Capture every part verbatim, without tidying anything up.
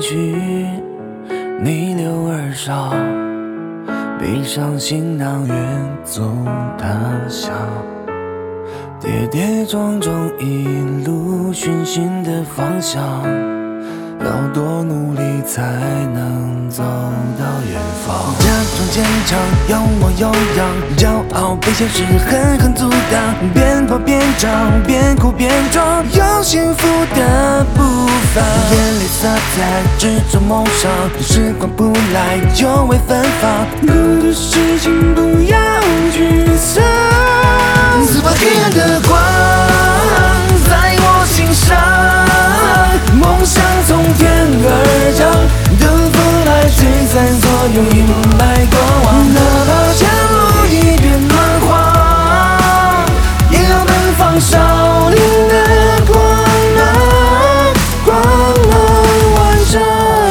去，逆流而上，背上行囊远走他乡。跌跌撞撞一路寻寻的方向，要多努力才能走到远方。假装坚强，有模有样，骄傲被现实狠狠阻挡。边跑边唱，边哭边装，有幸福的步伐。眼泪洒在执着梦上，时光不来就会芬芳。路的事情不要沮丧，刺破黑暗的光在我心上。梦想从天而降，等风来吹散所有阴霾过往。哪怕前路一片蛮荒，也要奔放少年的光芒，光芒万丈。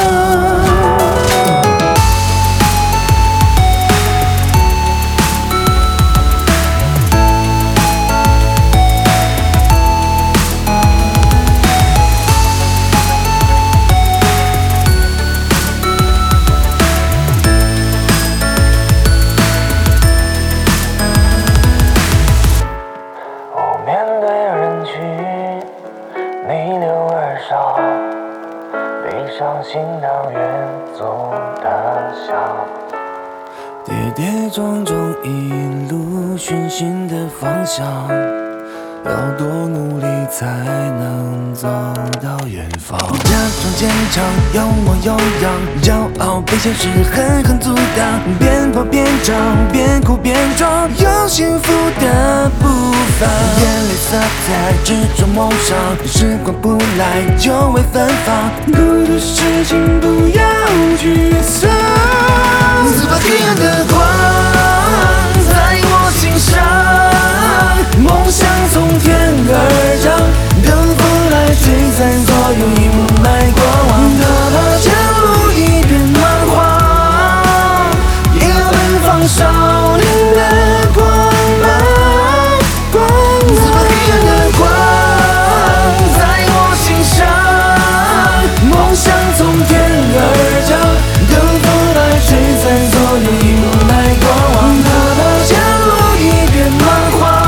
面对人群，逆流而上，背上行囊远走他乡。跌跌撞撞一路寻寻的方向，要多努力才能走到远方。假装坚强，有模有样，骄傲被现实狠狠阻挡。边跑边唱，边哭边装，有幸福的步伐。眼泪洒在执着梦上，时光不来就会芬芳。路的事情不要沮丧，刺破黑暗的光在我心上。梦想从天而降，等风来吹散所有阴霾过往。哪怕前路一片蛮荒，也要奔放少年的光芒，光芒。刺破黑暗的光在我心上。梦想从天而降，等风来吹散所有阴霾过往。哪怕前路一片蛮荒，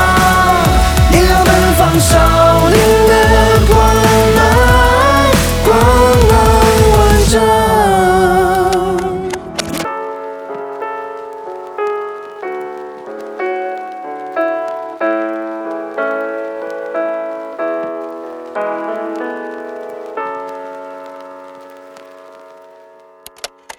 少年的光芒，光芒万丈。